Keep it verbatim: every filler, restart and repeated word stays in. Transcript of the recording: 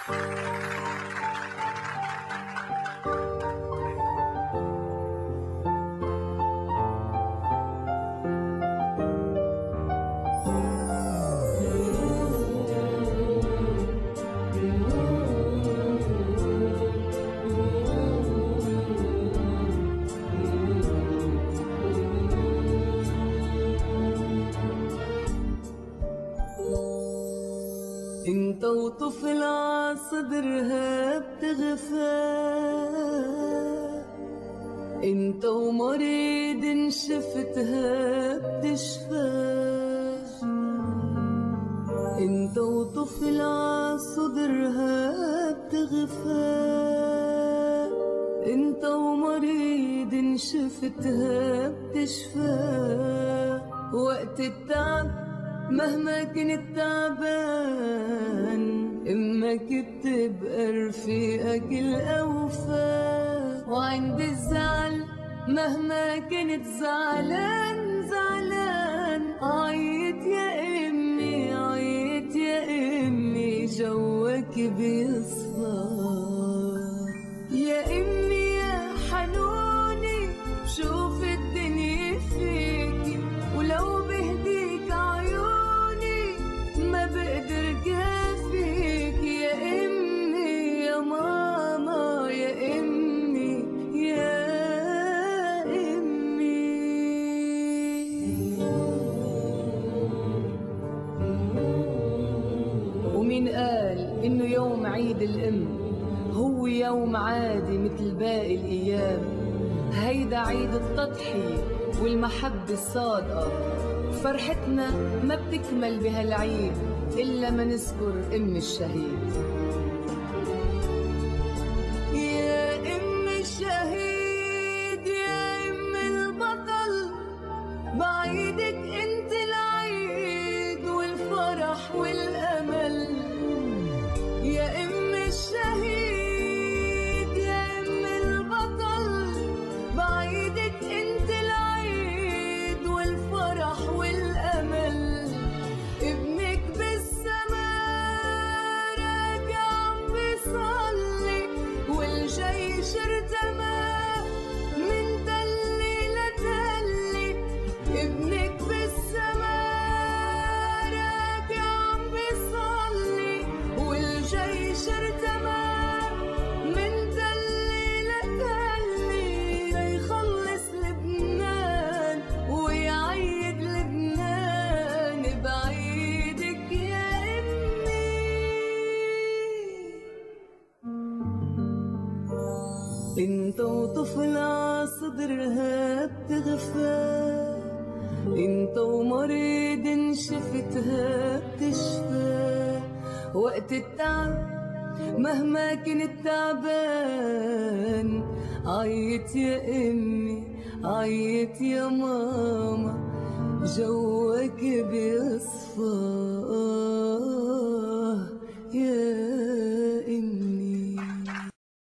انت وطفل عصدرها بتغفى، انت ومريض شفتها بتشفى، انت وطفل عصدرها بتغفى، انت ومريض شفتها بتشفى. وقت التعب مهما كنت تعبان امك بتبقى رفيقك الاوفى. وعند الزعل مهما كنت زعلان زعلان عيط يا امي عيط يا امي جوك بيصفى. يا امي يا حنوني شوف الدنيا فيكي، ولو بهديك عيوني ما بقدر كافيك. يا امي يا ماما يا امي يا امي. ومين قال انه يوم عيد الام هو يوم عادي مثل باقي الايام؟ هيدا عيد التضحية والمحبة الصادقة. فرحتنا ما بتكمل بهالعيد إلا ما نذكر أم الشهيد. يا أم الشهيد يا أم البطل، بعيدك أنت العيد والفرح والأمل. يا أم الشهيد يا أم البطل، بعيدك أنت العيد والفرح والأمل. ابنك بالسماء راجع عم بيصلي، والجيش ارتمى من تلي لتلي. ابنك بالسماء راجع عم بيصلي، والجيش ارتمى من تلي لتلي. يخلص لبنان ويعيد لبنان بعيدك يا امي. انت وطفل عصدرها بتغفى، انت ومريض شفتها بتشفى. وقت التعب مهما كنت تعبان عيط يا امي عيط يا ماما جوك بيصفى.